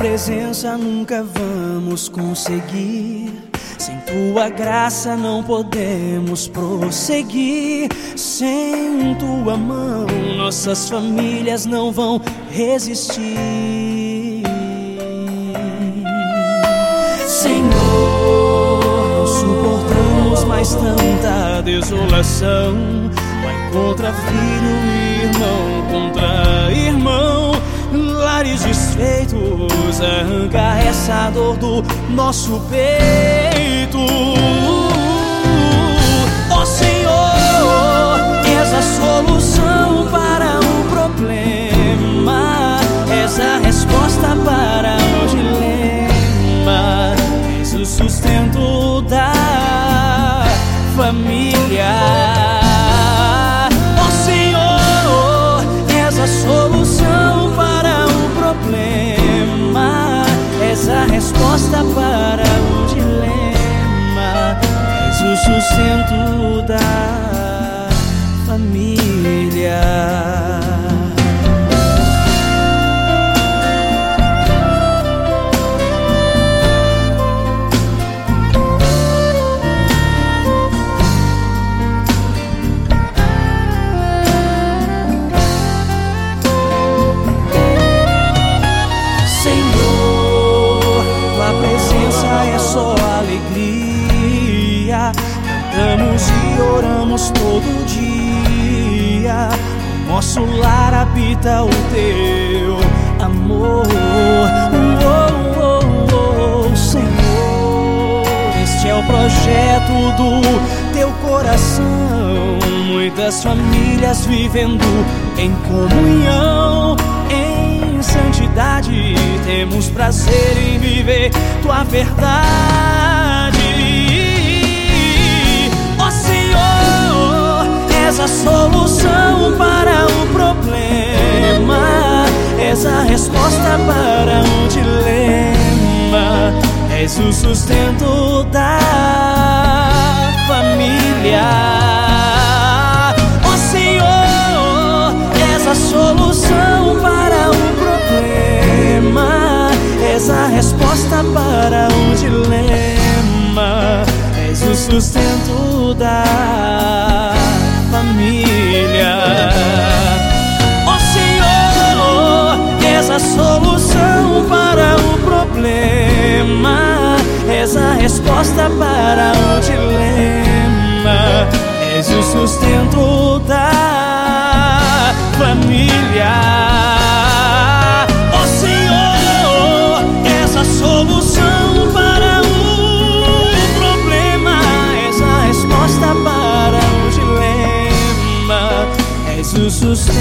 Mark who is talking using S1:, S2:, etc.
S1: presença nunca vamos conseguir. Sem tua graça não podemos prosseguir. Sem tua mão nossas famílias não vão resistir. Senhor, não suportamos mais tanta desolação. Pai contra filho, irmão contra irmão, lares desfeitos, arranca essa dor do nosso peito. Ó Senhor, és a solução para o problema, és a resposta para o dilema, és o sustento da família. Ó Senhor, és a solução para o problema, és a resposta para o dilema, és o sustento da família. É só alegria, cantamos e oramos todo dia. No nosso lar habita o teu amor. Senhor, este é o projeto do teu coração. Muitas famílias vivendo em comunhão, em santidade, temos prazer em viver tua verdade. Ó Senhor, és a solução para o problema, és a resposta para o dilema, és o sustento da família. Ó Senhor, és a solução para o problema, és a resposta para o dilema, és o sustento da família. Ó Senhor, és a solução para o problema, és a resposta para o dilema, és o sustento da família. Solução para o problema, és a resposta para o dilema, és o sustento